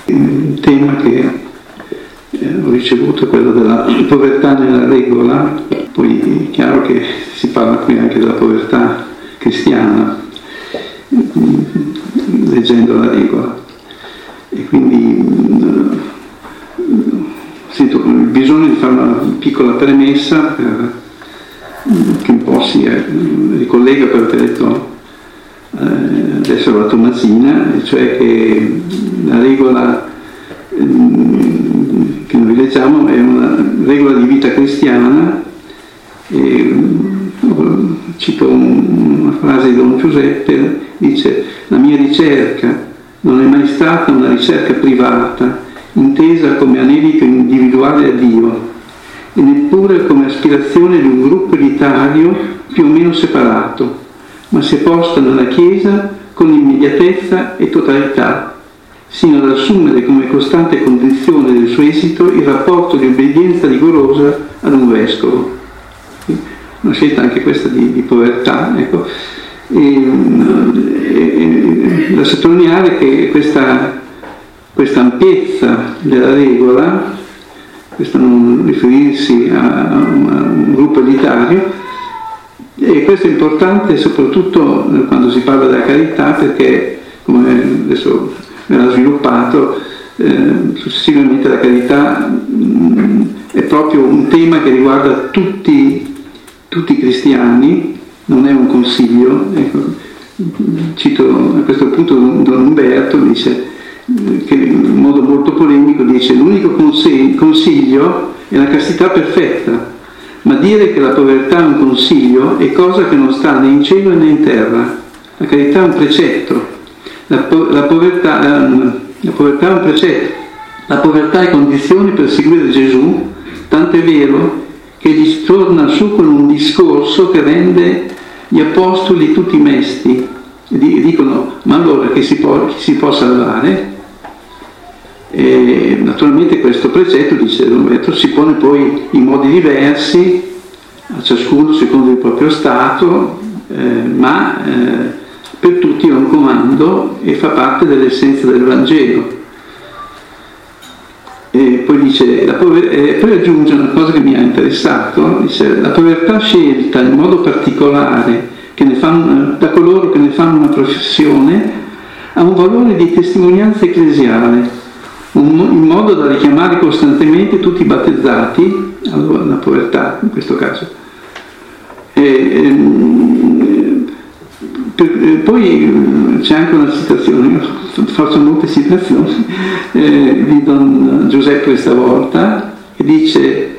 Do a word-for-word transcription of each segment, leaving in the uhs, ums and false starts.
Il tema che ho ricevuto è quello della povertà nella regola, poi è chiaro che si parla qui anche della povertà cristiana, leggendo la regola. E quindi sento il bisogno di fare una piccola premessa per, che un po' si ricollega a quello che ha detto eh, adesso la Tommasina, cioè che la regola eh, che noi leggiamo è una regola di vita cristiana. E, cito una frase di Don Giuseppe, dice: la mia ricerca non è mai stata una ricerca privata, intesa come anelito individuale a Dio, e neppure come aspirazione di un gruppo elitario più o meno separato, ma si è posta nella Chiesa con immediatezza e totalità, sino ad assumere come costante condizione del suo esito il rapporto di obbedienza rigorosa ad un vescovo. Una scelta anche questa di, di povertà, ecco. E, e, da sottolineare che questa, questa ampiezza della regola, questo non riferirsi a, a un gruppo elitario, e questo è importante soprattutto quando si parla della carità, perché, come adesso verrà sviluppato, eh, successivamente la carità mh, è proprio un tema che riguarda tutti, tutti i cristiani, non è un consiglio. Ecco, cito a questo punto Don Umberto, dice, che in modo molto polemico dice: l'unico consiglio è la castità perfetta, ma dire che la povertà è un consiglio è cosa che non sta né in cielo né in terra. La carità è un precetto, la, po- la, povertà, la, la povertà è un precetto, la povertà è condizione per seguire Gesù, tant'è vero che gli torna su con un discorso che rende gli apostoli tutti mesti, e dicono: ma allora che si può, chi si può salvare? E naturalmente questo precetto, dice Roberto, si pone poi in modi diversi a ciascuno secondo il proprio stato, eh, ma eh, per tutti è un comando e fa parte dell'essenza del Vangelo. E poi dice, la pover- e poi aggiunge una cosa che mi ha interessato, dice: la povertà scelta in modo particolare che ne fanno, da coloro che ne fanno una professione ha un valore di testimonianza ecclesiale, in modo da richiamare costantemente tutti i battezzati, allora la povertà in questo caso. E, e, per, e poi c'è anche una citazione, io faccio molte citazioni, eh, di Don Giuseppe stavolta, che dice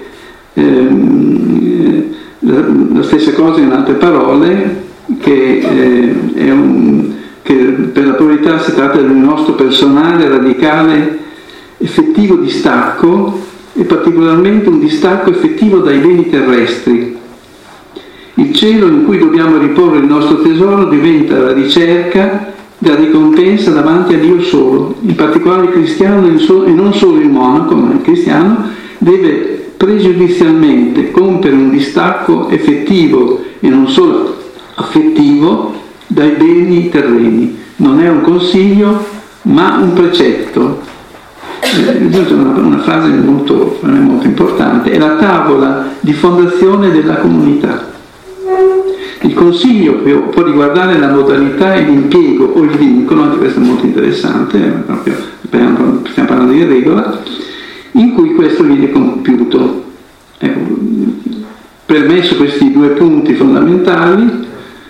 eh, la, la stessa cosa in altre parole, che, eh, è un, che per la povertà si tratta del nostro personale, radicale, effettivo distacco, e particolarmente un distacco effettivo dai beni terrestri. Il cielo in cui dobbiamo riporre il nostro tesoro diventa la ricerca della ricompensa davanti a Dio solo. In particolare il cristiano, e non solo il monaco, ma il cristiano deve pregiudizialmente compiere un distacco effettivo e non solo affettivo dai beni terreni. Non è un consiglio, ma un precetto. Una, una frase molto, per me molto importante: è la tavola di fondazione della comunità. Il consiglio può riguardare la modalità e l'impiego o il vincolo, anche questo è molto interessante, proprio, stiamo parlando di regola, in cui questo viene compiuto. Ecco, permesso questi due punti fondamentali,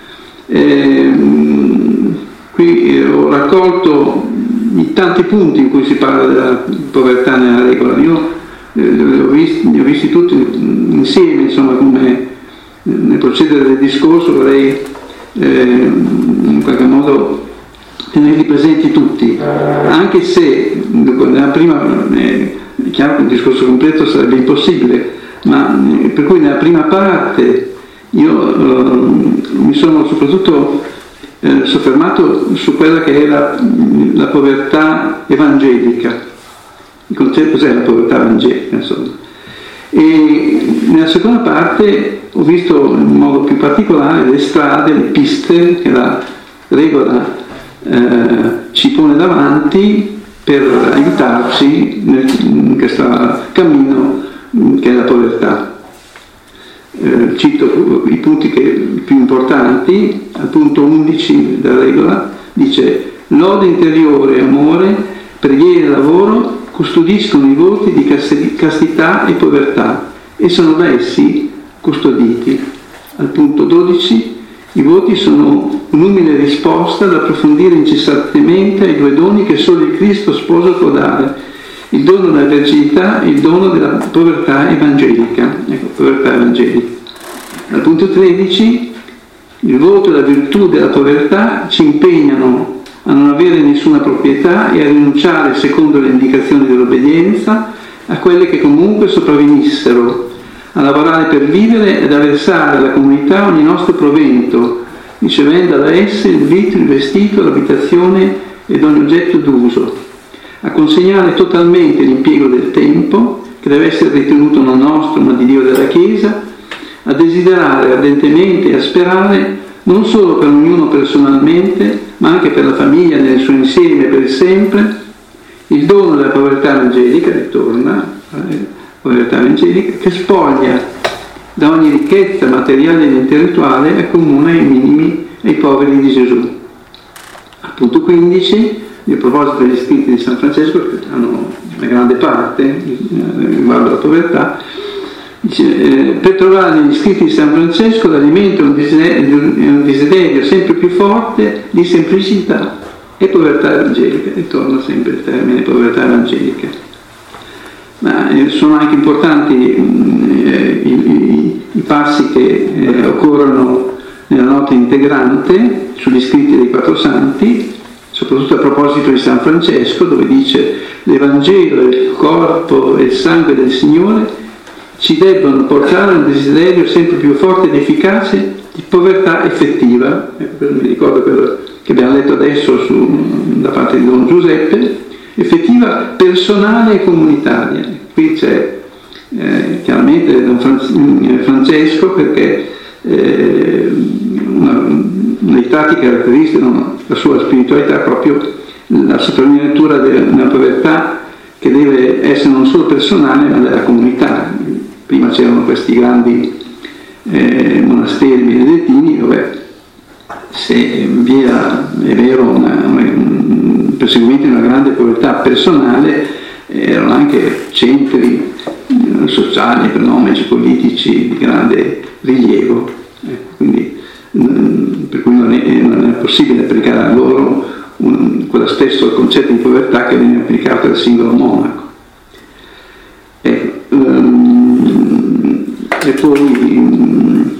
ehm, qui ho raccolto i tanti punti in cui si parla della povertà nella regola. Io eh, li, ho visti, li ho visti tutti insieme, insomma, come nel procedere del discorso vorrei eh, in qualche modo tenerli presenti tutti, anche se nella prima, eh, è chiaro che un discorso completo sarebbe impossibile, ma eh, per cui nella prima parte io eh, mi sono soprattutto eh, soffermato su quella che è la, la povertà evangelica. Cos'è la povertà evangelica, insomma? E nella seconda parte ho visto in modo più particolare le strade, le piste che la regola eh, ci pone davanti per aiutarci nel, in questo cammino che è la povertà. Eh, cito i punti che, più importanti. Al punto undici della regola dice: lode interiore e amore, preghiera e lavoro custodiscono i voti di castità e povertà e sono da essi custoditi. Al punto dodici: i voti sono un'umile risposta da approfondire incessantemente ai due doni che solo il Cristo sposo può dare: il dono della verginità e il dono della povertà evangelica. Ecco, povertà evangelica. Al punto tredici: il voto e la virtù della povertà ci impegnano a non avere nessuna proprietà e a rinunciare, secondo le indicazioni dell'obbedienza, a quelle che comunque sopravvenissero, a lavorare per vivere ed a versare alla comunità ogni nostro provento, ricevendo da esse il vitto, il vestito, l'abitazione ed ogni oggetto d'uso, a consegnare totalmente l'impiego del tempo, che deve essere ritenuto non nostro ma di Dio della Chiesa, a desiderare ardentemente e a sperare non solo per ognuno personalmente, ma anche per la famiglia nel suo insieme per sempre, il dono della povertà evangelica, ritorna, eh, povertà evangelica, che spoglia da ogni ricchezza materiale ed intellettuale e accomuna ai minimi e ai poveri di Gesù. Al punto quindici, a proposito degli scritti di San Francesco, che hanno una grande parte riguardo alla povertà, dice, eh, per trovare negli scritti di San Francesco l'alimento è un desiderio, un desiderio sempre più forte di semplicità e povertà evangelica. Ritorna sempre il termine povertà evangelica. Ma eh, sono anche importanti eh, i, i, i passi che eh, occorrono nella nota integrante sugli scritti dei quattro santi, soprattutto a proposito di San Francesco, dove dice: l'Evangelo, il corpo e il sangue del Signore ci debbono portare a un desiderio sempre più forte ed efficace di povertà effettiva. Ecco, mi ricordo quello che abbiamo letto adesso su, da parte di Don Giuseppe, effettiva, personale e comunitaria. Qui c'è eh, chiaramente Don Francesco, perché eh, una, una dei tratti caratteristici della sua spiritualità è proprio la sottolineatura della povertà, che deve essere non solo personale ma della comunità. Prima c'erano questi grandi eh, monasteri benedettini dove, se vi era, è vero, una, un perseguimento di una grande povertà personale, erano anche centri eh, sociali, economici, politici di grande rilievo. Eh, quindi, mh, per cui non è, non è possibile applicare a loro un, quello stesso concetto di povertà che viene applicato al singolo monaco. Ecco, um, e poi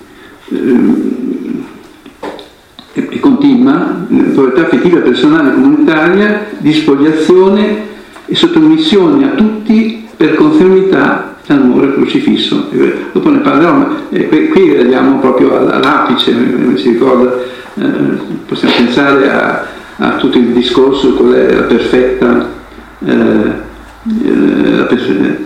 um, e, e continua: povertà affettiva, personale, comunitaria, di spoliazione e sottomissione a tutti per conformità all'amore crocifisso. E dopo ne parlerò, ma eh, qui, qui arriviamo proprio all'apice. Si ricorda, eh, possiamo pensare a, a tutto il discorso con la perfetta eh, la perfetta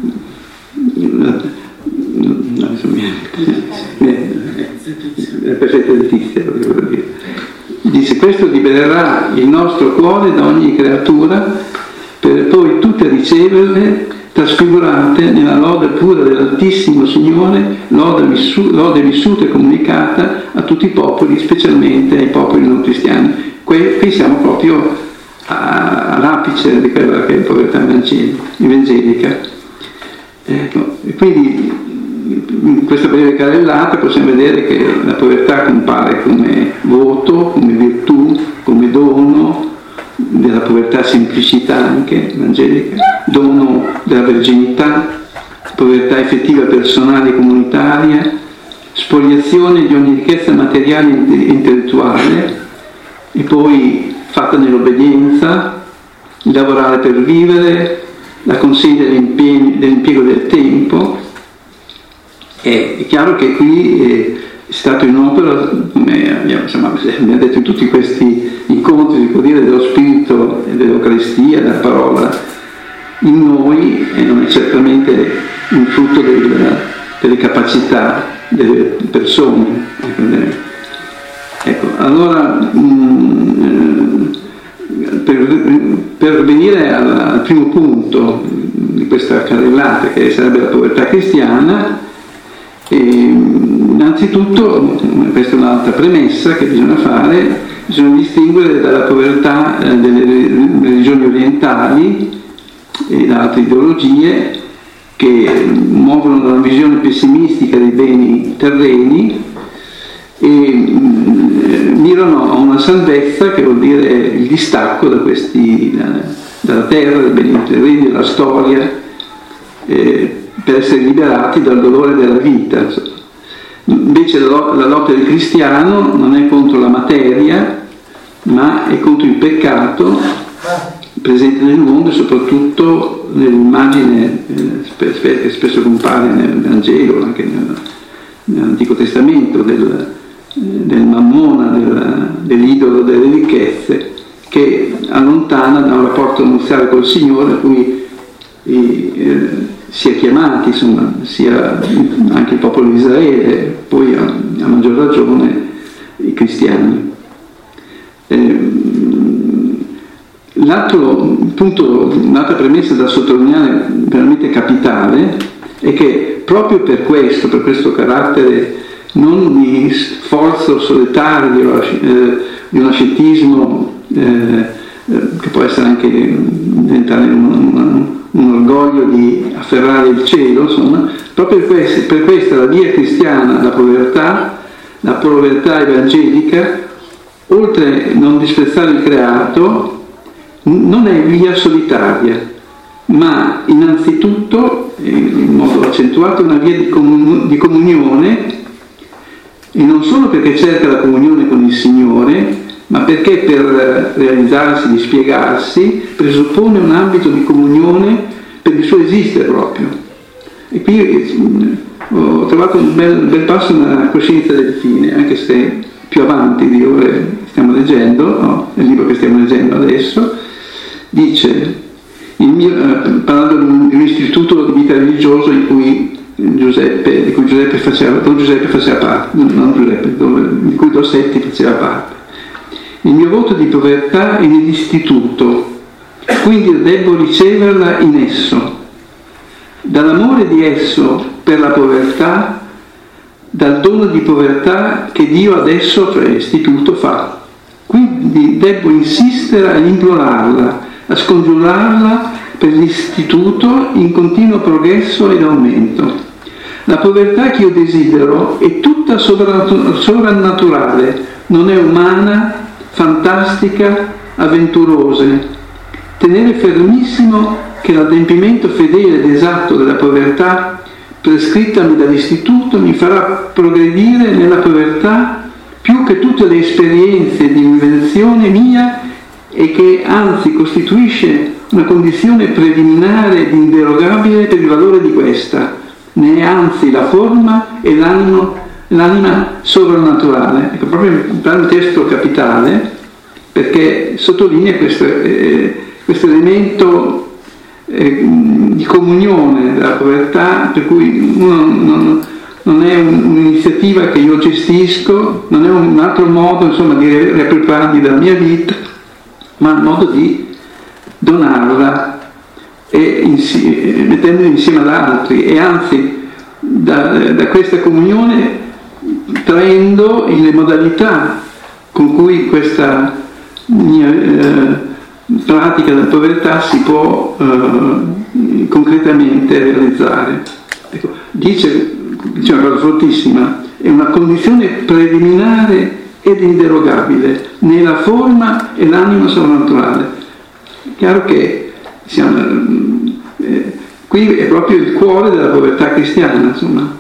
la perfetta letizia, dice: questo libererà il nostro cuore da ogni creatura per poi tutte riceverle trasfigurate nella lode pura dell'Altissimo Signore, lode, vissu- lode vissuta e comunicata a tutti i popoli, specialmente ai popoli non cristiani. Qui, qui siamo proprio a, all'apice di quella che è povertà evangelica. Ecco, e quindi in questa breve carrellata possiamo vedere che la povertà compare come voto, come virtù, come dono della povertà, semplicità anche evangelica, dono della verginità, povertà effettiva personale e comunitaria, spoliazione di ogni ricchezza materiale e intellettuale, e poi fatta nell'obbedienza, lavorare per vivere, la consegna dell'impiego del tempo. È chiaro che qui è stato in opera, come abbiamo, insomma, abbiamo detto in tutti questi incontri, si può dire, dello spirito e dell'Eucaristia, della parola in noi, e non è certamente un frutto del, delle capacità delle persone. Ecco, allora mh, per, per venire al, al primo punto di questa carrellata, che sarebbe la povertà cristiana, e, innanzitutto, questa è un'altra premessa che bisogna fare, bisogna distinguere dalla povertà eh, delle religioni orientali e da altre ideologie che muovono da una visione pessimistica dei beni terreni e mh, mirano a una salvezza, che vuol dire il distacco da questi, da, dalla terra, dai beni terreni, dalla storia, eh, per essere liberati dal dolore della vita. Invece la, la lotta del cristiano non è contro la materia, ma è contro il peccato presente nel mondo, e soprattutto nell'immagine eh, che spesso compare nel Vangelo, anche nel, nell'Antico Testamento, del, del mammona, del, dell'idolo delle ricchezze, che allontana da un rapporto nuziale col Signore, a cui eh, si è chiamati, insomma, sia anche il popolo di Israele, poi a, a maggior ragione i cristiani. Eh, l'altro punto, un'altra premessa da sottolineare veramente capitale è che proprio per questo, per questo carattere non di sforzo solitario, eh, di un ascetismo eh, che può essere anche diventare un, un, un orgoglio di afferrare il cielo, insomma, proprio per questo, per questa la via cristiana, la povertà, la povertà evangelica, oltre a non disprezzare il creato, non è via solitaria, ma innanzitutto, in modo accentuato, una via di, comun- di comunione, e non solo perché cerca la comunione con il Signore, ma perché per realizzarsi, dispiegarsi, presuppone un ambito di comunione per il suo esistere proprio. E qui ho trovato un bel, bel passo nella Coscienza del Fine, anche se più avanti di ore stiamo leggendo, no? Nel libro che stiamo leggendo adesso, dice, il mio, eh, parlando di un istituto di vita religiosa in cui Giuseppe, di cui Giuseppe faceva, Don Giuseppe faceva parte, non Giuseppe, dove, di cui Dossetti faceva parte. Il mio voto di povertà è nell'istituto, quindi devo riceverla in esso. Dall'amore di esso per la povertà, dal dono di povertà che Dio adesso, cioè istituto, fa. Quindi devo insistere a implorarla, a scongiurarla per l'istituto in continuo progresso ed aumento. La povertà che io desidero è tutta sovrannaturale, non è umana, fantastica, avventurosa. Tenere fermissimo che l'adempimento fedele ed esatto della povertà prescrittami dall'istituto mi farà progredire nella povertà più che tutte le esperienze di invenzione mia, e che anzi costituisce una condizione preliminare ed inderogabile per il valore di questa, ne è anzi la forma e l'animo, l'anima sovrannaturale. Ecco, proprio un testo capitale, perché sottolinea questo, eh, questo elemento eh, di comunione della povertà, per cui uno non, non è un, un'iniziativa che io gestisco, non è un altro modo, insomma, di reappropriarmi della mia vita, ma un modo di donarla e insi- mettendola insieme ad altri, e anzi da, da questa comunione traendo le modalità con cui questa mia eh, pratica della povertà si può eh, concretamente realizzare. Ecco, dice, dice una cosa fortissima, è una condizione preliminare ed inderogabile nella forma e l'anima sovrannaturale. Chiaro che siamo, eh, qui è proprio il cuore della povertà cristiana, insomma.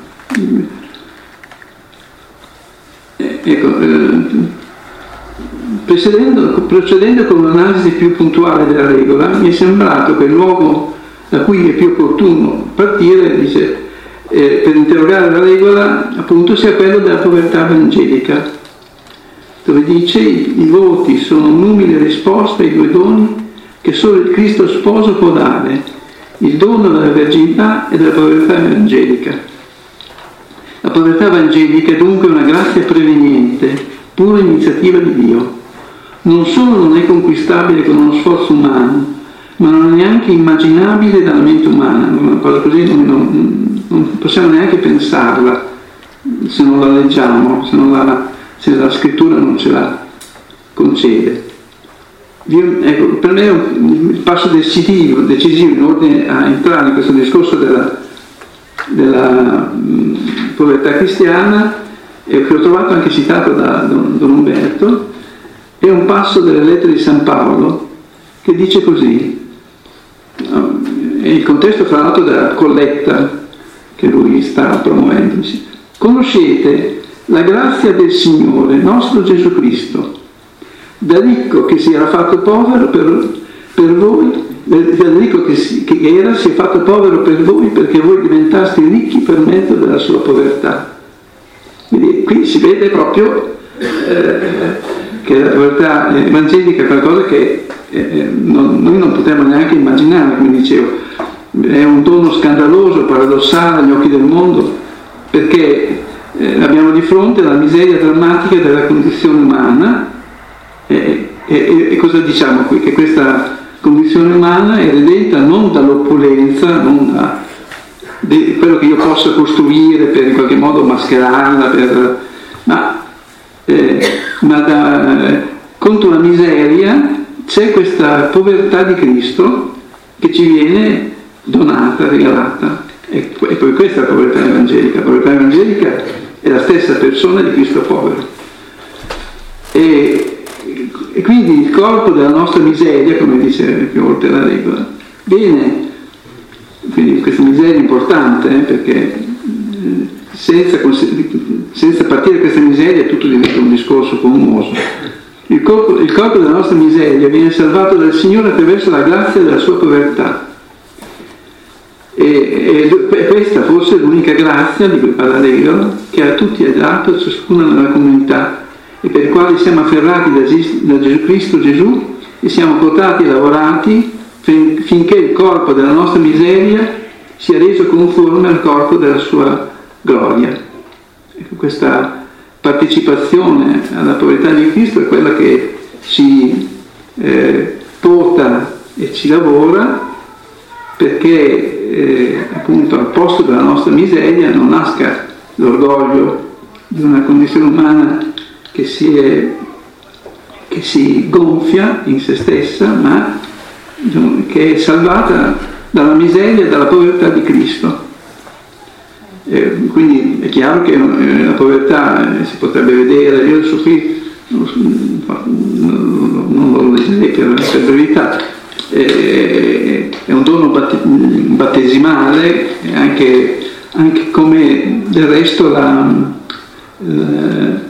Eh, ecco, eh, procedendo, procedendo con un'analisi più puntuale della regola, mi è sembrato che il luogo da cui è più opportuno partire, dice, eh, per interrogare la regola, appunto, sia quello della povertà evangelica, dove dice i, i voti sono un'umile risposta ai due doni che solo il Cristo sposo può dare, il dono della verginità e della povertà evangelica. La povertà evangelica è dunque una grazia preveniente, pura iniziativa di Dio. non solo non è conquistabile con uno sforzo umano, ma non è neanche immaginabile dalla mente umana. Una cosa così non, non, non possiamo neanche pensarla se non la leggiamo, se, non la, se la scrittura non ce la concede. Io, ecco, per me è un, il passo decisivo, decisivo in ordine a entrare in questo discorso della, della mh, povertà cristiana, e che ho trovato anche citato da Don, Don Umberto, è un passo delle lettere di San Paolo che dice così. È il contesto fra l'altro della colletta che lui sta promuovendo. Conoscete la grazia del Signore nostro Gesù Cristo, da ricco che si era fatto povero per, per voi, da ricco che, si, che era si è fatto povero per voi perché voi diventaste ricchi per mezzo della sua povertà. Quindi qui si vede proprio eh, che la povertà evangelica è qualcosa che eh, non, noi non potremmo neanche immaginare, come dicevo, è un dono scandaloso, paradossale agli occhi del mondo, perché eh, abbiamo di fronte la miseria drammatica della condizione umana. E, e, e cosa diciamo qui? Che questa condizione umana è redenta non dall'opulenza, non da di quello che io posso costruire per in qualche modo mascherarla, per, ma, eh, ma da, eh, contro la miseria c'è questa povertà di Cristo che ci viene donata, regalata. E, e poi questa è la povertà evangelica. La povertà evangelica è la stessa persona di Cristo povero. E, e quindi il corpo della nostra miseria, come dice più volte la regola, viene, quindi questa miseria è importante, eh, perché senza, senza partire da questa miseria tutto diventa un discorso commoso. Il corpo, il corpo della nostra miseria viene salvato dal Signore attraverso la grazia della sua povertà. E, e questa forse è l'unica grazia di cui parla Regola, che a tutti è dato, ciascuna nella comunità, e per i quali siamo afferrati da, da Gesù Cristo Gesù e siamo portati e lavorati fin, finché il corpo della nostra miseria sia reso conforme al corpo della sua gloria. Ecco, questa partecipazione alla povertà di Cristo è quella che ci eh, porta e ci lavora perché eh, appunto al posto della nostra miseria non nasca l'orgoglio di una condizione umana che si, è, che si gonfia in se stessa, ma che è salvata dalla miseria e dalla povertà di Cristo. E quindi è chiaro che la povertà eh, si potrebbe vedere, io adesso qui non, non lo leggerei per, per brevità, eh, è un dono battesimale, anche, anche come del resto la, la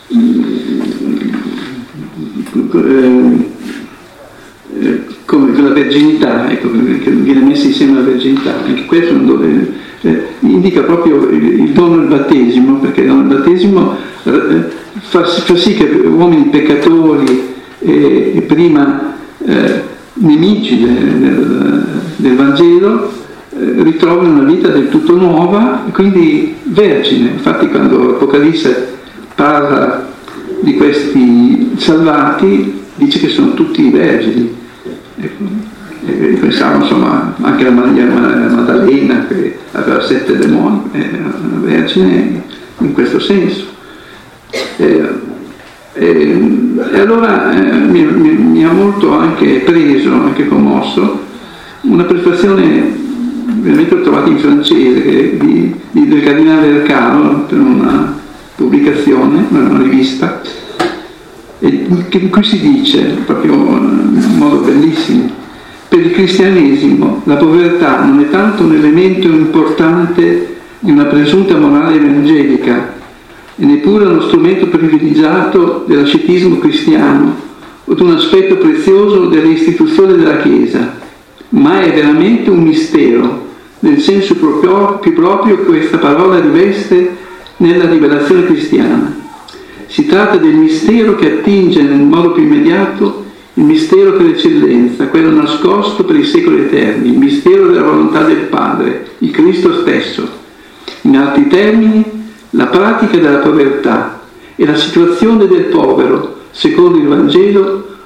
come la verginità, ecco, che viene messa insieme alla verginità, anche questo è un dono, eh, indica proprio il, il dono del battesimo, perché il dono del battesimo eh, fa, fa sì che uomini peccatori e, e prima eh, nemici del, del, del Vangelo eh, ritrovano una vita del tutto nuova e quindi vergine. Infatti quando l'Apocalisse parla di questi salvati dice che sono tutti vergini. Ecco, e pensavo insomma anche a Maria Maddalena che aveva sette demoni, era una vergine in questo senso. E, e, e allora eh, mi, mi, mi ha molto anche preso, anche commosso, una prefazione veramente ho trovato in francese che, di, di, del Cardinale Vercano per una pubblicazione, una rivista, e in cui si dice proprio in modo bellissimo: per il cristianesimo la povertà non è tanto un elemento importante di una presunta morale evangelica e neppure uno strumento privilegiato dell'ascetismo cristiano o di un aspetto prezioso delle istituzioni della Chiesa, ma è veramente un mistero nel senso proprio, più proprio che questa parola riveste nella rivelazione cristiana. Si tratta del mistero che attinge nel modo più immediato il mistero per eccellenza, quello nascosto per i secoli eterni, il mistero della volontà del Padre, il Cristo stesso. In altri termini, la pratica della povertà e la situazione del povero, secondo il Vangelo,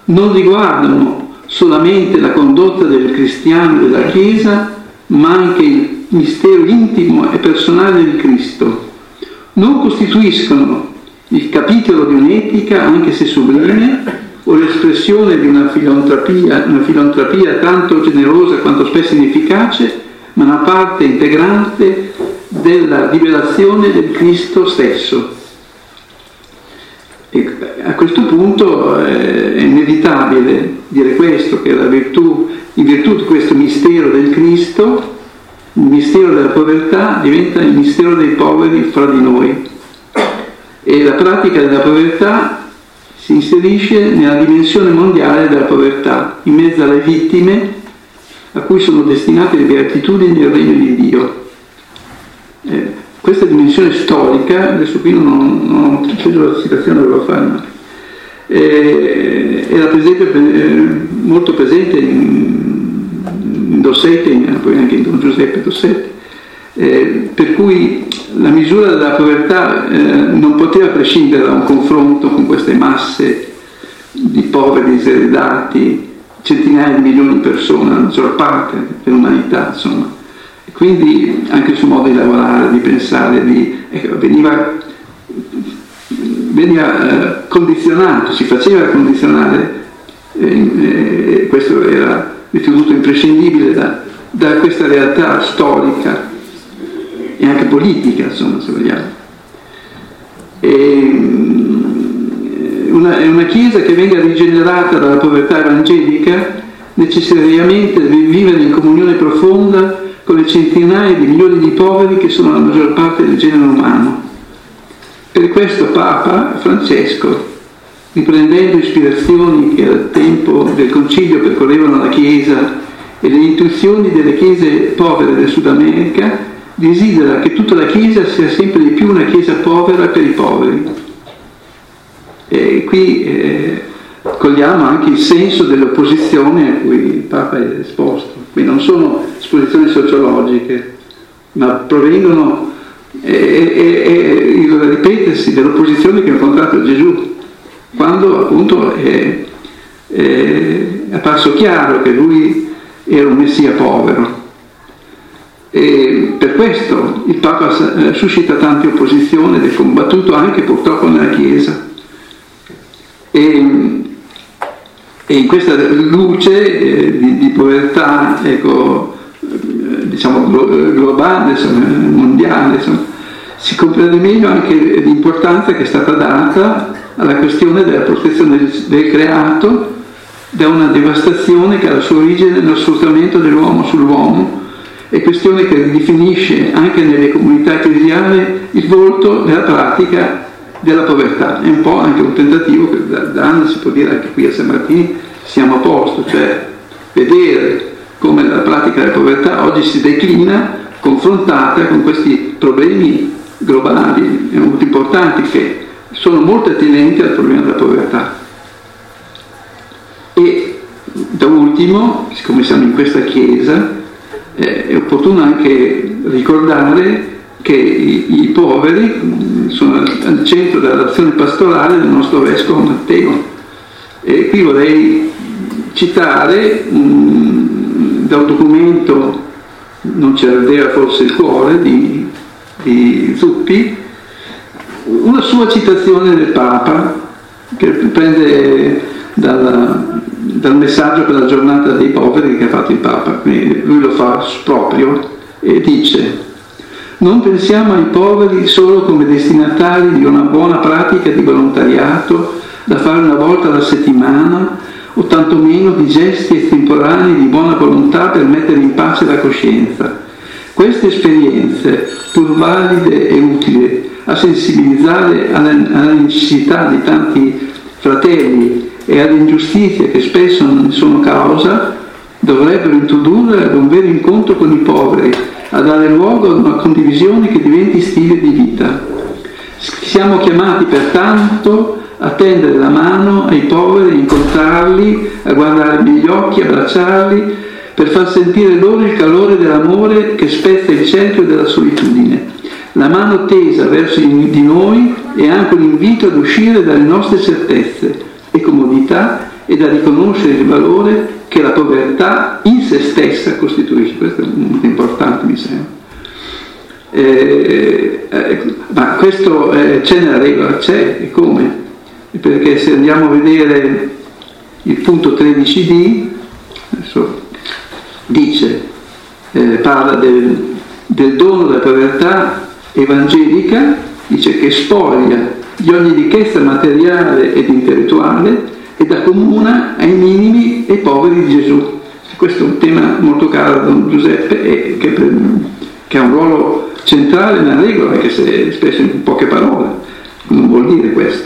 non riguardano solamente la condotta del cristiano e della Chiesa, ma anche il mistero intimo e personale di Cristo. Non costituiscono il capitolo di un'etica, anche se sublime, o l'espressione di una filantropia, una filantropia tanto generosa quanto spesso inefficace, ma una parte integrante della rivelazione del Cristo stesso. E a questo punto è inevitabile dire questo, che la virtù, in virtù di questo mistero del Cristo, il mistero della povertà diventa il mistero dei poveri fra di noi. E la pratica della povertà si inserisce nella dimensione mondiale della povertà, in mezzo alle vittime a cui sono destinate le beatitudini del regno di Dio. Eh, questa dimensione storica, adesso qui non, non ho preso la citazione, dovevo fare, ma eh, era presente, eh, molto presente in, in Dossetti, e poi anche in Don Giuseppe Dossetti, eh, per cui la misura della povertà eh, non poteva prescindere da un confronto con queste masse di poveri diseredati, centinaia di milioni di persone, la maggior parte dell'umanità, insomma. E quindi anche il suo modo di lavorare, di pensare, di, ecco, veniva, veniva eh, condizionato, si faceva condizionare, eh, eh, questo era ritenuto imprescindibile da, da questa realtà storica e anche politica, insomma, se vogliamo. E, una, una Chiesa che venga rigenerata dalla povertà evangelica necessariamente deve vivere in comunione profonda con le centinaia di milioni di poveri che sono la maggior parte del genere umano. Per questo Papa Francesco, riprendendo ispirazioni che al tempo del Concilio percorrevano la Chiesa e le intuizioni delle chiese povere del Sud America, desidera che tutta la Chiesa sia sempre di più una Chiesa povera per i poveri. E qui eh, cogliamo anche il senso dell'opposizione a cui il Papa è esposto. Qui non sono esposizioni sociologiche, ma provengono eh, eh, il ripetersi dell'opposizione che ha incontrato Gesù, quando appunto è, è apparso chiaro che lui era un Messia povero. E per questo il Papa suscita tante opposizioni ed è combattuto anche purtroppo nella Chiesa. E, e in questa luce eh, di, di povertà, ecco, eh, diciamo glo- globale, insomma, mondiale, insomma, si comprende meglio anche l'importanza che è stata data alla questione della protezione del, del creato da una devastazione che ha la sua origine nello sfruttamento dell'uomo sull'uomo, e questione che ridefinisce anche nelle comunità ecclesiali il volto della pratica della povertà. È un po' anche un tentativo che da, da anni si può dire anche qui a San Martino siamo a posto, cioè vedere come la pratica della povertà oggi si declina confrontata con questi problemi globali e molto importanti che sono molto attinenti al problema della povertà. E da ultimo, siccome siamo in questa Chiesa, eh, è opportuno anche ricordare che i, i poveri sono al centro dell'azione pastorale del nostro Vescovo Matteo. E qui vorrei citare um, da un documento, non ci ardeva forse il cuore, di, di Zuppi, una sua citazione del Papa, che prende dalla, dal messaggio per la giornata dei poveri che ha fatto il Papa. Quindi lui lo fa proprio e dice: non pensiamo ai poveri solo come destinatari di una buona pratica di volontariato da fare una volta alla settimana, o tantomeno di gesti estemporanei di buona volontà per mettere in pace la coscienza. Queste esperienze, pur valide e utili a sensibilizzare alla, alla necessità di tanti fratelli e alle ingiustizie che spesso non ne sono causa, dovrebbero introdurre ad un vero incontro con i poveri, a dare luogo ad una condivisione che diventi stile di vita. Siamo chiamati pertanto a tendere la mano ai poveri, a incontrarli, a guardare negli occhi, a abbracciarli, per far sentire loro il calore dell'amore che spezza il cerchio della solitudine. La mano tesa verso di noi è anche un invito ad uscire dalle nostre certezze e comodità e da riconoscere il valore che la povertà in se stessa costituisce. Questo è molto importante, mi sembra. Eh, eh, ma questo eh, c'è nella regola, c'è, e come? Perché se andiamo a vedere il punto tredici d, adesso dice, eh, parla del, del dono della povertà evangelica, dice che spoglia di ogni ricchezza materiale ed intellettuale ed accomuna ai minimi e ai poveri di Gesù. Questo è un tema molto caro a Don Giuseppe e che, che ha un ruolo centrale nella regola, anche se spesso in poche parole non vuol dire questo.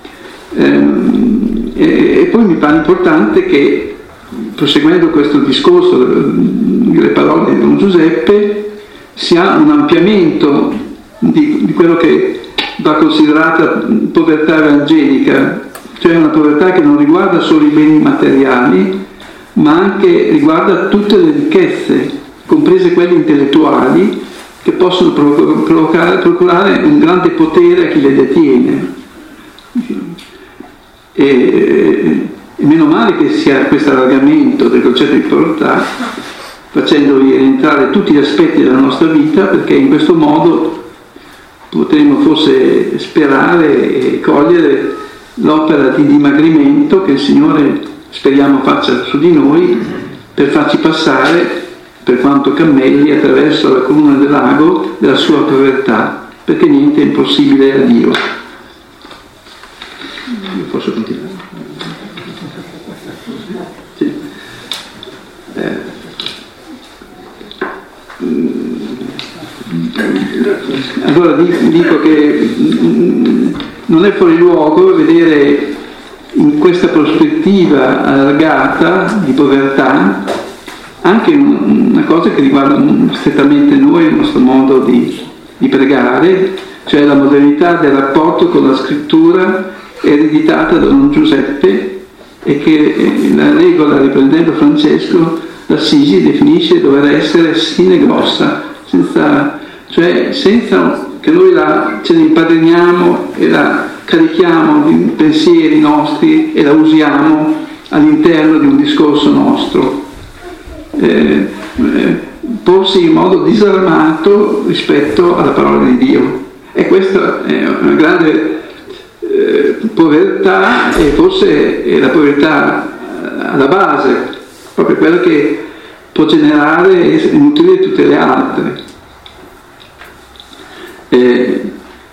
Ehm, e, e poi mi pare importante che, proseguendo questo discorso, le parole di Don Giuseppe, si ha un ampliamento di, di quello che va considerata povertà evangelica, cioè una povertà che non riguarda solo i beni materiali, ma anche riguarda tutte le ricchezze, comprese quelle intellettuali, che possono provocare, procurare un grande potere a chi le detiene. E, e meno male che sia questo allargamento del concetto di povertà, facendovi rientrare tutti gli aspetti della nostra vita, perché in questo modo potremmo forse sperare e cogliere l'opera di dimagrimento che il Signore speriamo faccia su di noi per farci passare, per quanto cammelli, attraverso la colonna del lago della sua povertà, perché niente è impossibile a Dio. Io posso continuare? Sì. Eh. Allora dico che non è fuori luogo vedere in questa prospettiva allargata di povertà anche una cosa che riguarda strettamente noi, il nostro modo di, di pregare, cioè la modernità del rapporto con la scrittura ereditata da Don Giuseppe e che la regola, riprendendo Francesco d'Assisi, definisce dover essere sine grossa, senza, cioè senza che noi la, ce ne impadriniamo e la carichiamo di pensieri nostri e la usiamo all'interno di un discorso nostro. Eh, eh, porsi in modo disarmato rispetto alla parola di Dio, e questa è una grande eh, povertà, e forse è la povertà alla base, proprio quella che può generare e nutrire tutte le altre. Eh,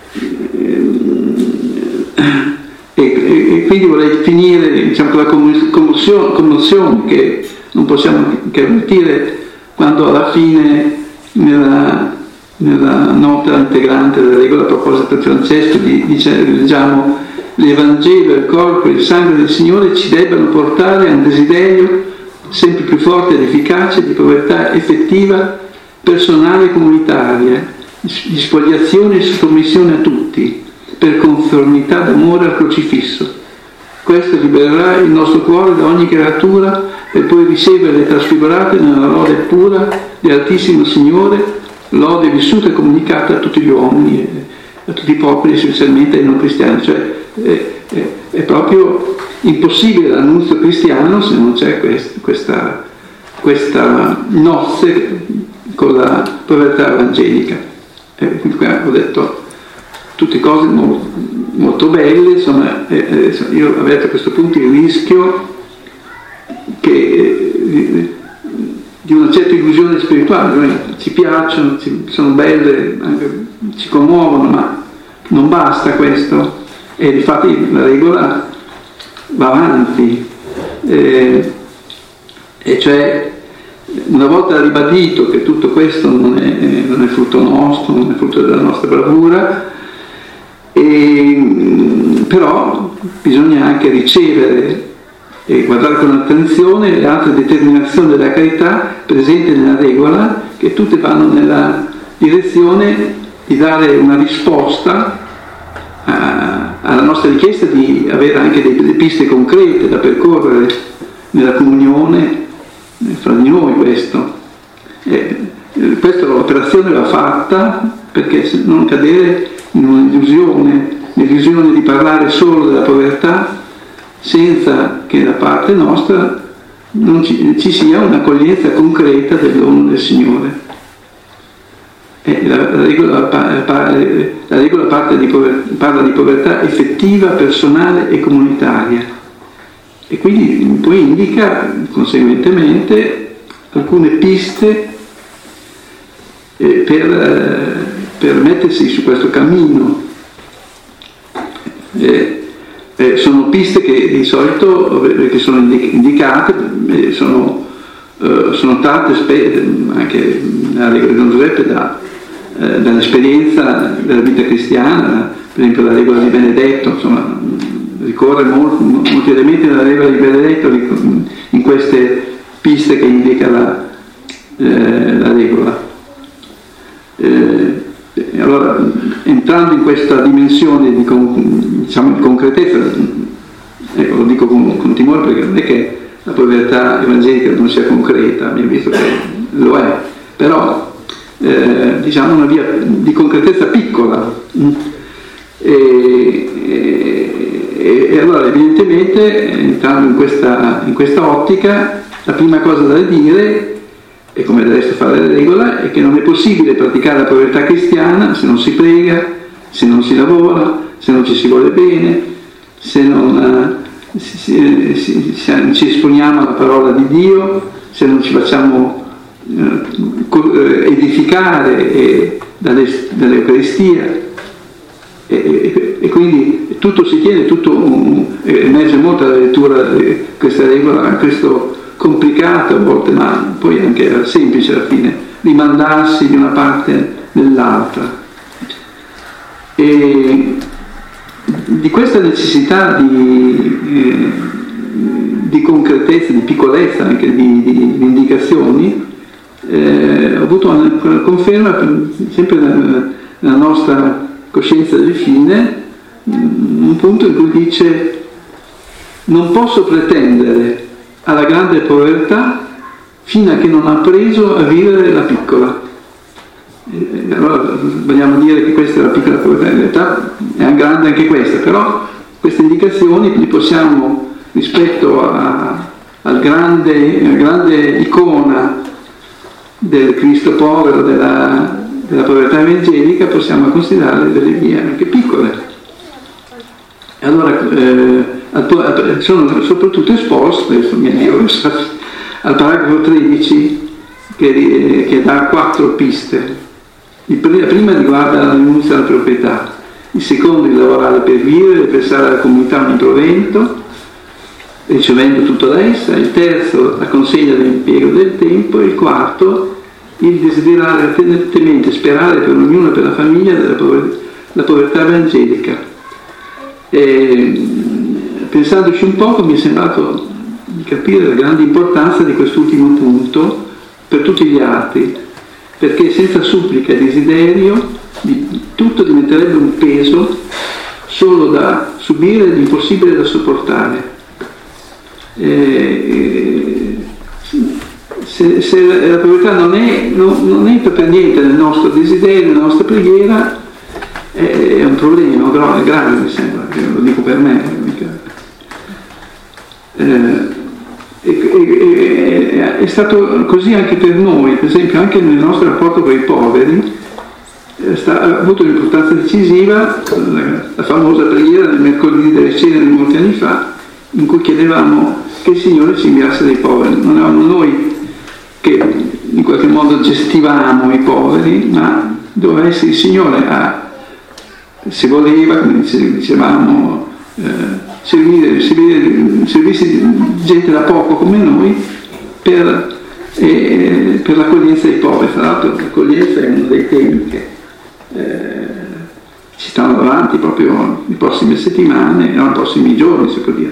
e, e quindi vorrei finire, diciamo, con la commozione, commozione che non possiamo che avvertire quando alla fine nella, nella nota integrante della regola proposta per Francesco dice, leggiamo: l'Evangelo, il corpo e il sangue del Signore ci debbano portare a un desiderio sempre più forte ed efficace di povertà effettiva, personale e comunitaria, di spoliazione e sottomissione a tutti, per conformità d'amore al crocifisso. Questo libererà il nostro cuore da ogni creatura per poi ricevere le trasfigurate nella lode pura dell'Altissimo Signore, lode vissuta e comunicata a tutti gli uomini, a tutti i popoli, essenzialmente ai non cristiani. Cioè è, è, è proprio impossibile l'annunzio cristiano se non c'è quest, questa, questa nozze con la povertà evangelica. E qua ho detto tutte cose molto, molto belle, insomma, eh, io avverto a questo punto il rischio che eh, di una certa illusione spirituale. Noi ci piacciono, ci, sono belle, anche, ci commuovono, ma non basta questo, e infatti la regola va avanti, eh, e cioè una volta ribadito che tutto questo non è, non è frutto nostro, non è frutto della nostra bravura, e, però bisogna anche ricevere e guardare con attenzione le altre determinazioni della carità presenti nella regola, che tutte vanno nella direzione di dare una risposta a, alla nostra richiesta di avere anche delle piste concrete da percorrere nella comunione fra di noi. Questo e, questa l'operazione va fatta perché non cadere in un'illusione, l'illusione di parlare solo della povertà senza che da parte nostra non ci, ci sia un'accoglienza concreta del dono del Signore. E la, la, regola, la regola parte di povertà, parla di povertà effettiva, personale e comunitaria, e quindi poi indica conseguentemente alcune piste eh, per, eh, per mettersi su questo cammino. Eh, eh, sono piste che di solito che sono indicate, eh, sono, eh, sono tante anche nella regola di Don Giuseppe da Eh, dall'esperienza della vita cristiana, per esempio la regola di Benedetto, insomma, ricorre molto, molti elementi della regola di Benedetto in queste piste che indica la, eh, la regola. Eh, allora, entrando in questa dimensione di, diciamo, di concretezza, ecco, lo dico con, con timore perché non è che la povertà evangelica non sia concreta, abbiamo visto che lo è, però Eh, diciamo una via di concretezza piccola, e, e, e allora evidentemente, entrando in questa, in questa ottica, la prima cosa da dire, e come del resto fa la regola, è che non è possibile praticare la povertà cristiana se non si prega, se non si lavora, se non ci si vuole bene, se non eh, si, si, si, ci esponiamo alla parola di Dio, se non ci facciamo edificare eh, dall'Eucaristia, e, e, e quindi tutto si tiene, tutto um, emerge molto dalla lettura di questa regola, questo complicato a volte, ma poi anche semplice alla fine, rimandarsi di una parte nell'altra. E di questa necessità di, eh, di concretezza, di piccolezza, anche di, di, di indicazioni, Eh, ho avuto una conferma per, sempre nella, nella nostra coscienza del fine, un punto in cui dice: non posso pretendere alla grande povertà fino a che non ha appreso a vivere la piccola. E allora vogliamo dire che questa è la piccola povertà, in realtà è grande anche questa, però queste indicazioni li possiamo, rispetto a, al grande, alla grande icona del Cristo povero, della, della povertà evangelica, possiamo considerare delle vie anche piccole. Allora eh, sono soprattutto esposte, al paragrafo tredici, che, che dà quattro piste. La prima riguarda la rinuncia alla proprietà, il secondo il lavorare per vivere, prestare alla comunità un provento ricevendo tutto da essa, il terzo la consegna dell'impiego del tempo, il quarto il desiderare ardentemente, sperare per ognuno e per la famiglia della povertà, la povertà evangelica. E, pensandoci un poco, mi è sembrato di capire la grande importanza di quest'ultimo punto per tutti gli altri, perché senza supplica e desiderio tutto diventerebbe un peso solo da subire ed impossibile da sopportare. E, se, se la povertà non, è, non, non entra per niente nel nostro desiderio, nella nostra preghiera, è, è un problema, è grave, mi sembra, lo dico per me. Eh, è, è stato così anche per noi, per esempio anche nel nostro rapporto con i poveri. Sta, ha avuto un'importanza decisiva la, la famosa preghiera del mercoledì delle cene di molti anni fa, in cui chiedevamo che il Signore ci inviasse dei poveri. Non eravamo noi che in qualche modo gestivamo i poveri, ma doveva essere il Signore a, se voleva, come dicevamo, eh, servire, servire, servirsi gente da poco come noi per, eh, per l'accoglienza dei poveri. Tra l'altro l'accoglienza è uno dei temi che Eh, ci stanno davanti proprio le prossime settimane, no, i prossimi giorni, si può dire.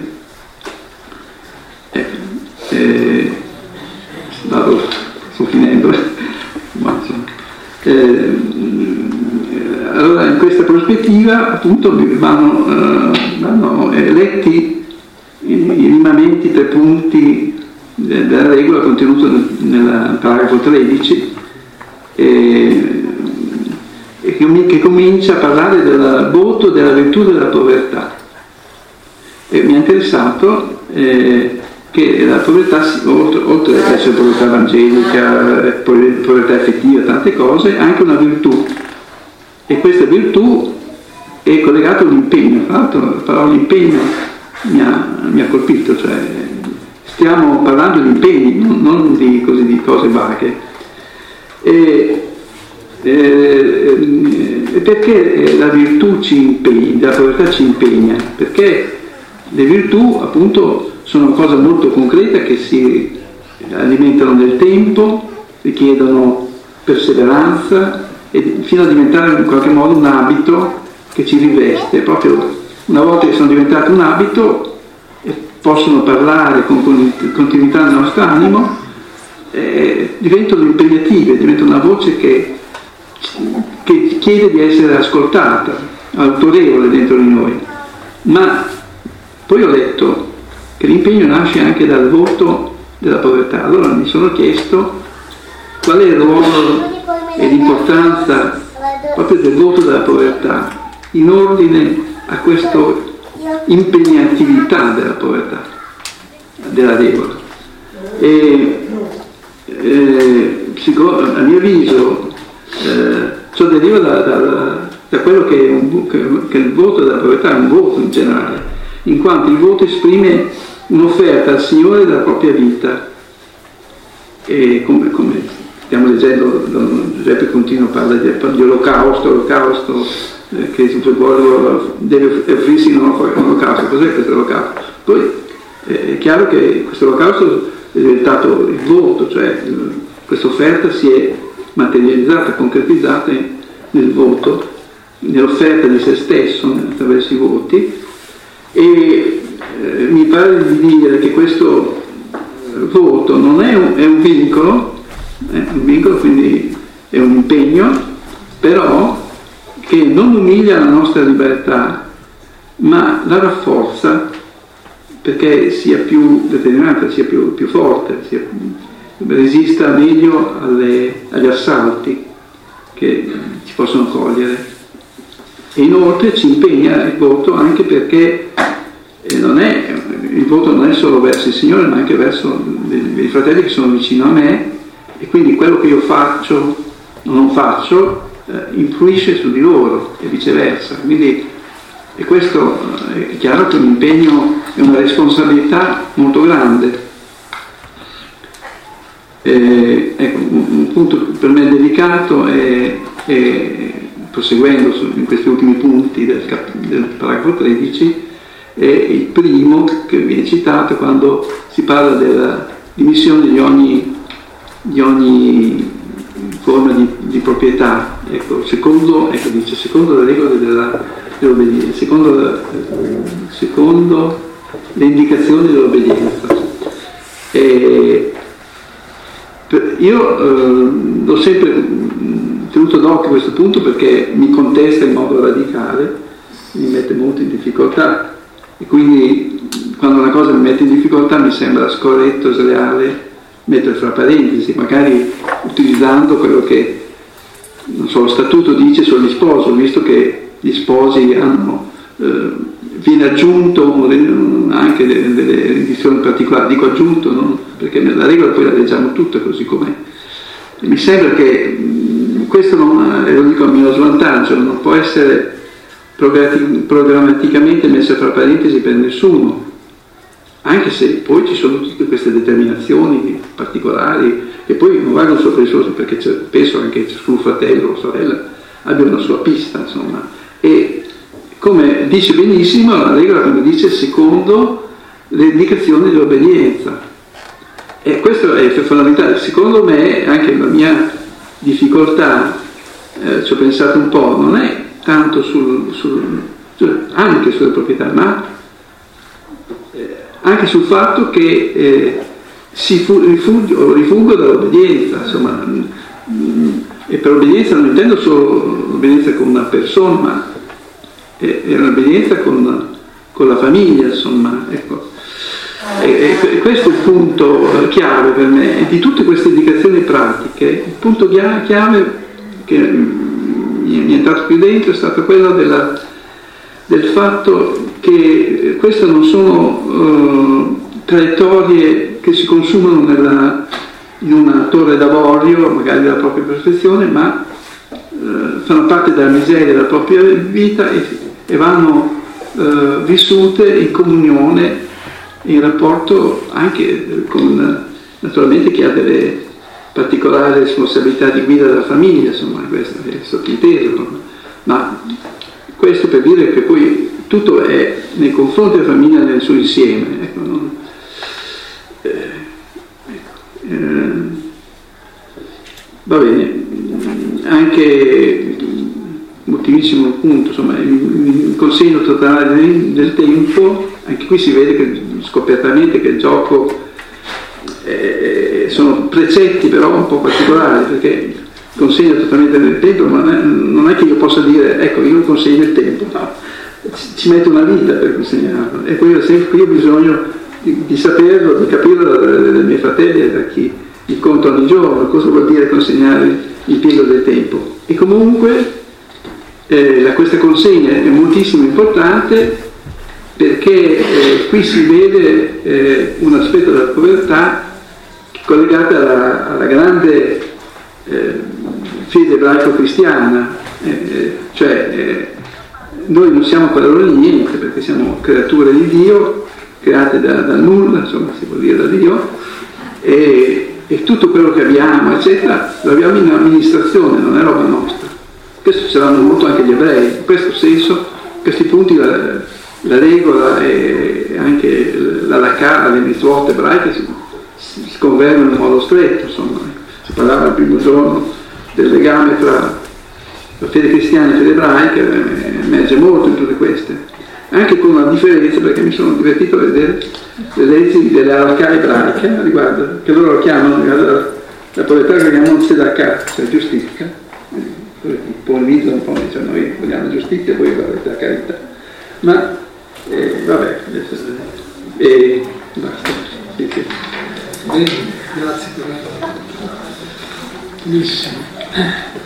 Eh, eh, vado, sto finendo. Ma, eh, allora, in questa prospettiva, appunto, vanno, eh, vanno letti i, i rimanenti tre punti della regola contenuto nel, nel paragrafo tredici. Eh, che comincia a parlare del voto della virtù della povertà. e mi ha interessato eh, che la povertà, oltre, oltre ad essere povertà evangelica, povertà effettiva, tante cose, è anche una virtù, e questa virtù è collegata all'impegno. Tra l'altro la parola impegno mi ha, mi ha colpito, cioè stiamo parlando di impegni, non, non di, così, di cose vaghe. E, e perché la virtù ci impegna, la povertà ci impegna? Perché le virtù appunto sono una cosa molto concreta che si alimentano nel tempo, richiedono perseveranza e fino a diventare in qualche modo un abito che ci riveste. Proprio una volta che sono diventate un abito e possono parlare con continuità nel nostro animo, eh, diventano impegnative, diventano una voce che, che chiede di essere ascoltata, autorevole dentro di noi. Ma poi ho letto che l'impegno nasce anche dal voto della povertà. Allora mi sono chiesto qual è il ruolo e l'importanza proprio del voto della povertà in ordine a questa impegnatività della povertà, della regola. E eh, a mio avviso eh, ciò deriva da, da, da quello che, è un, che, che il voto della povertà è un voto in generale, in quanto il voto esprime un'offerta al Signore della propria vita. E come, come stiamo leggendo, Don Giuseppe Contino parla di, di olocausto, olocausto eh, che deve offrirsi in un olocausto. Cos'è questo olocausto? Poi eh, è chiaro che questo olocausto è diventato il voto, cioè questa offerta si è materializzata, concretizzata nel voto, nell'offerta di se stesso attraverso i voti. E eh, mi pare di dire che questo voto non è un, è un vincolo, è un vincolo, quindi è un impegno, però che non umilia la nostra libertà, ma la rafforza perché sia più determinata, sia più, più forte, sia, resista meglio alle, agli assalti che ci possono cogliere. E inoltre ci impegna il voto anche perché eh, non è, il voto non è solo verso il Signore, ma anche verso i fratelli che sono vicino a me, e quindi quello che io faccio o non faccio eh, influisce su di loro e viceversa. Quindi e questo eh, è chiaro che un impegno è una responsabilità molto grande. Eh, ecco, un, un punto per me delicato è, è proseguendo su, in questi ultimi punti del, cap- del paragrafo tredici, è il primo che viene citato quando si parla della dimissione di ogni, di ogni forma di, di proprietà. Ecco, secondo, ecco, dice, secondo le regole della, dell'obbedienza, secondo, secondo le indicazioni dell'obbedienza. E io eh, l'ho sempre tenuto d'occhio questo punto perché mi contesta in modo radicale, mi mette molto in difficoltà, e quindi quando una cosa mi mette in difficoltà mi sembra scorretto, sleale mettere fra parentesi, magari utilizzando quello che, non so, lo statuto dice sugli sposi, visto che gli sposi hanno, eh, viene aggiunto anche delle, delle edizioni particolari, dico aggiunto, no? Perché la regola poi la leggiamo tutta così com'è. E mi sembra che mh, questo non, e lo dico a mio svantaggio, non può essere programmaticamente messo fra parentesi per nessuno, anche se poi ci sono tutte queste determinazioni particolari che poi non valgono sopra i soldi, perché penso anche che ciascun fratello o sorella abbia una sua pista, insomma. E come dice benissimo la regola, quando dice secondo le indicazioni dell'obbedienza, e questo è fondamentale. Secondo me anche la mia difficoltà, eh, ci ho pensato un po', non è tanto sul, sul cioè anche sulle proprietà, ma eh, anche sul fatto che eh, si fu, rifugio, rifuggo dall'obbedienza, insomma, mh, e per obbedienza non intendo solo l'obbedienza con una persona, ma è, è un'obbedienza con, con la famiglia, insomma, ecco. E, e questo è il punto chiave per me, e di tutte queste indicazioni pratiche, il punto chiave che mi è entrato più dentro è stato quello della, del fatto che queste non sono uh, traiettorie che si consumano nella, in una torre d'avorio, magari della propria perfezione, ma uh, fanno parte della miseria della propria vita e, e vanno uh, vissute in comunione, in rapporto anche con, naturalmente, chi ha delle particolari responsabilità di guida della famiglia, insomma, questo è sottinteso, ma questo per dire che poi tutto è nei confronti della famiglia nel suo insieme. Ecco, non, eh, ecco, eh, va bene, anche ultimissimo punto, insomma, il consegno totale del, del tempo, anche qui si vede che, scopertamente che il gioco eh, sono precetti però un po' particolari, perché consegna totalmente nel tempo, ma non è, non è che io possa dire ecco io consegno il tempo, no, ci, ci metto una vita per consegnarlo, e poi io sempre qui ho bisogno di, di saperlo, di capirlo dai miei fratelli e da chi mi conta ogni giorno cosa vuol dire consegnare l'impiego del tempo. E comunque eh, la, questa consegna è moltissimo importante, perché eh, qui si vede eh, un aspetto della povertà collegato alla, alla grande eh, fede ebraico-cristiana, eh, cioè eh, noi non siamo padroni di niente, perché siamo creature di Dio, create da, da nulla, insomma si può dire da Dio, e, e tutto quello che abbiamo, eccetera, lo abbiamo in amministrazione, non è roba nostra. Questo ce l'hanno molto anche gli ebrei, in questo senso, questi punti la, la regola e anche la lakà, le mitzvot ebraiche si, si convergono in modo stretto, insomma. Si parlava il primo giorno del legame tra la fede cristiana e la fede ebraica, emerge molto in tutte queste, anche con una differenza, perché mi sono divertito a vedere le leggi delle halakha ebraiche riguardo, che loro chiamano riguardo, la povertà che chiamano tzedakah, cioè giustizia, polemizzano un po', dicono noi vogliamo giustizia e voi volete la carità, ma eh, vabbè, adesso, eh, basta. Sì, sì. Bene, grazie per la... Benissimo.